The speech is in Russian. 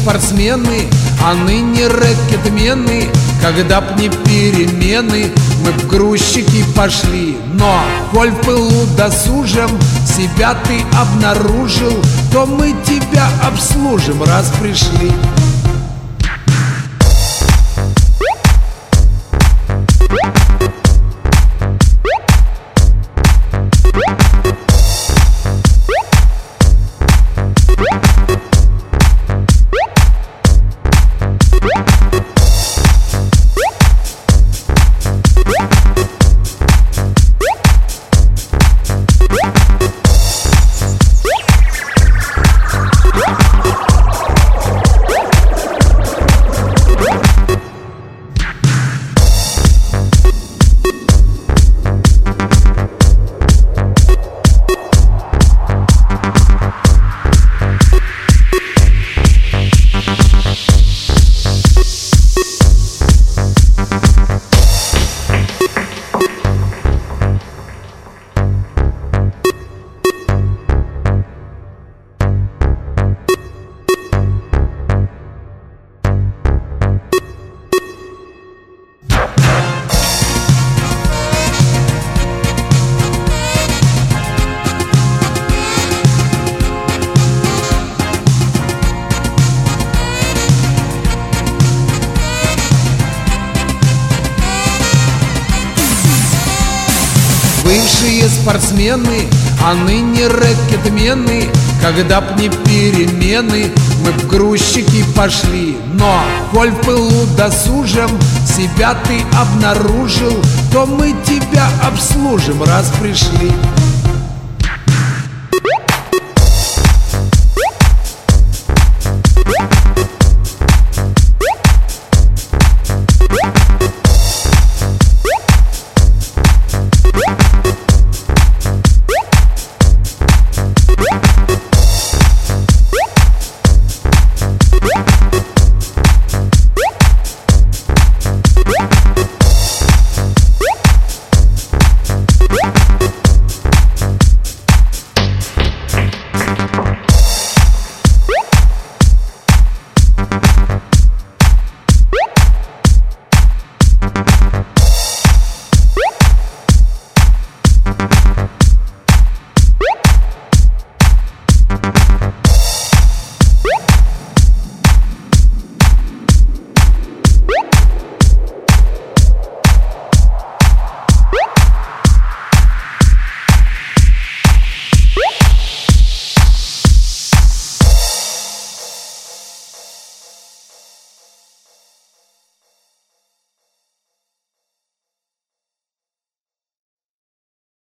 спортсмены, а ныне рэкетмены. Когда б не перемены, мы б грузчики пошли. Но, коль в пылу досужим себя ты обнаружил, то мы тебя обслужим, раз пришли. Бывшие спортсмены, а ныне рэкетмены. Когда б не перемены, мы б грузчики пошли. Но, коль в пылу досужим себя ты обнаружил, то мы тебя обслужим, раз пришли.